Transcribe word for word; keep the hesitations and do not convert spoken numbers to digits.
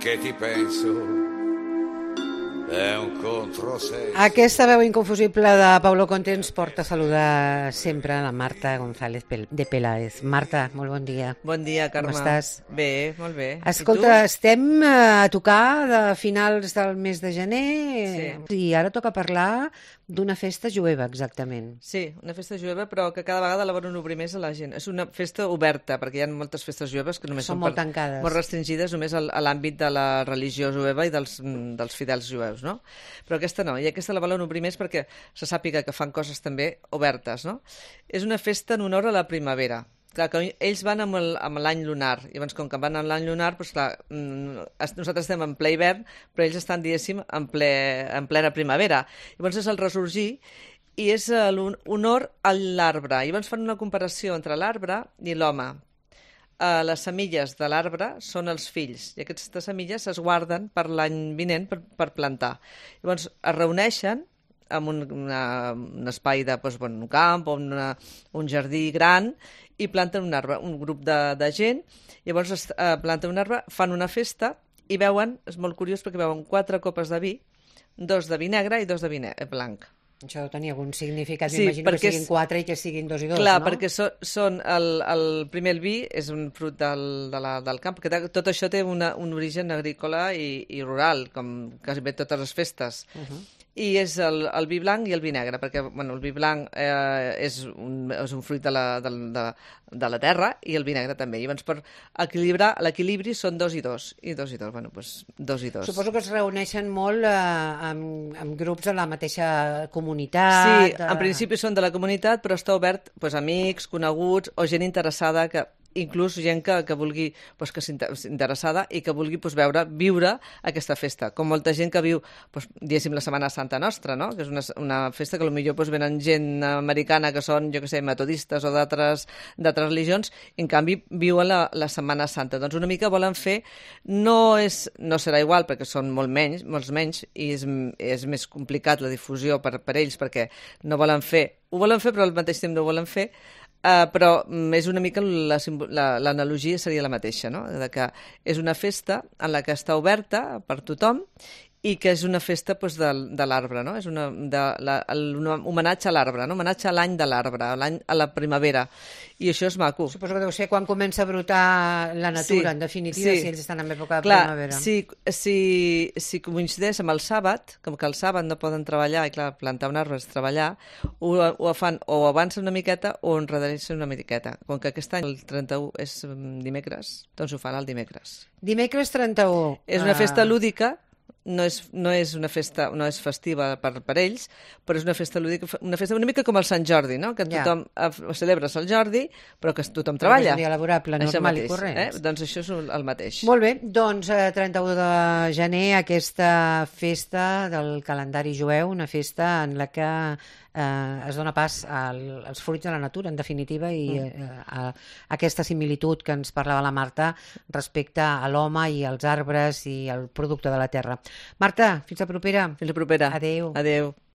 che ti penso è un controsenso. Aquesta veu inconfusible de Paulo Conte ens porta a saludar sempre la Marta González de Peláez. Marta, molt bon dia. Bon dia, Carme. Com estàs? Bé, molt bé. Escolta, estem a tocar de finals del mes de gener Sí. i ara toca parlar d'una festa jueva, exactament. Sí, una festa jueva, però que cada vegada la volen obrir més a la gent. És una festa oberta, perquè hi ha moltes festes jueves que només Són són, molt per- tancades. molt restringides només al, a l'àmbit de la religió jueva i dels, mm, dels fidels jueus, no? Però aquesta no, i aquesta la volen obrir més perquè se sàpiga que fan coses també obertes, no? És una festa en honor a la primavera. Clar, que ells van amb el- amb l'any lunar, i llavors com que van amb l'any lunar, doncs clar, mm, es- nosaltres estem en ple hivern, però ells estan, diguéssim, en, ple, en plena primavera. Llavors és el ressorgir, i és eh, l'honor a l'arbre. I llavors fan una comparació entre l'arbre i l'home. Uh, les semilles de l'arbre són els fills, i aquestes semilles es guarden per l'any vinent per, per plantar. Llavors es reuneixen en un, una, un espai de doncs, bon, un camp o una, un jardí gran i planten un arbre, un grup de, de gent, llavors es, eh, planten un arbre, fan una festa i veuen, és molt curiós perquè veuen quatre copes de vi, dos de vi negre i dos de vi ne- blanc. Això deu tenir algun significat, Sí, m'imagino que perquè siguin és- quatre i que siguin dos i dos, Clar, no? perquè so, són el, el primer el vi és un fruit del, de la, del camp, perquè té- tot això té una, un origen agrícola i, i rural, com quasi bé totes les festes. Uh -huh. I és el, el vi blanc i el vi negre, perquè bueno, el vi blanc eh, és, un, és un fruit de la, de, de, de la terra i el vi negre també. I llavors per equilibrar, l'equilibri són dos i dos. I dos i dos, bueno, doncs dos i dos. Suposo que es reuneixen molt eh, amb, amb grups de la mateixa comunitat. Sí, en principi són de la comunitat, però està obert doncs, a amics, coneguts o gent interessada que inclús gent que, que vulgui, doncs, que s'interessada i que vulgui doncs, veure, viure aquesta festa, com molta gent que viu, doncs, diguéssim, la Setmana Santa nostra, no? Que és una, una festa que potser doncs, venen gent americana que són, jo què sé, metodistes o d'altres d'altres religions, i en canvi viuen la, la Setmana Santa. Doncs una mica volen fer, no, és, no serà igual perquè són molt menys, molts menys, i és, és més complicat la difusió per, per ells perquè no volen fer, ho volen fer però al mateix temps no ho volen fer. Uh, però um, és una mica l'analogia la, seria la mateixa, no? De que és una festa en la que està oberta per tothom i que és una festa pues, de, de l'arbre, no? És una, de, la, el, un homenatge a l'arbre, no? Homenatge a l'any de l'arbre, a l'any a la primavera, i això és maco. Suposo que deu ser quan comença a brotar la natura, Sí, en definitiva, sí. si ells estan en època de Clar, primavera. si, si, si coincideix amb el sàbat, com que el sàbat no poden treballar, i clar, plantar un arbre és treballar, ho, ho fan o avancen una miqueta o enredareixen una miqueta. Com que aquest any el trenta-u és mm, dimecres, doncs ho fan el dimecres. Dimecres trenta-u. És una Ah, festa lúdica, no és, no és una festa, no és festiva per, per ells, però és una festa lúdica, una festa una mica com el Sant Jordi, no? Que Ja. tothom ja. celebra el Jordi, però que tothom Però que és treballa. un dia laborable, Això normal i mateix, corrent. Eh? Doncs això és el mateix. Molt bé, doncs eh, trenta-u de gener, aquesta festa del calendari jueu, una festa en la que eh, es dona pas al, als fruits de la natura, en definitiva, i eh, a, a aquesta similitud que ens parlava la Marta respecte a l'home i als arbres i al producte de la terra. Marta, fins la propera. Fins la propera. Adéu. Adéu.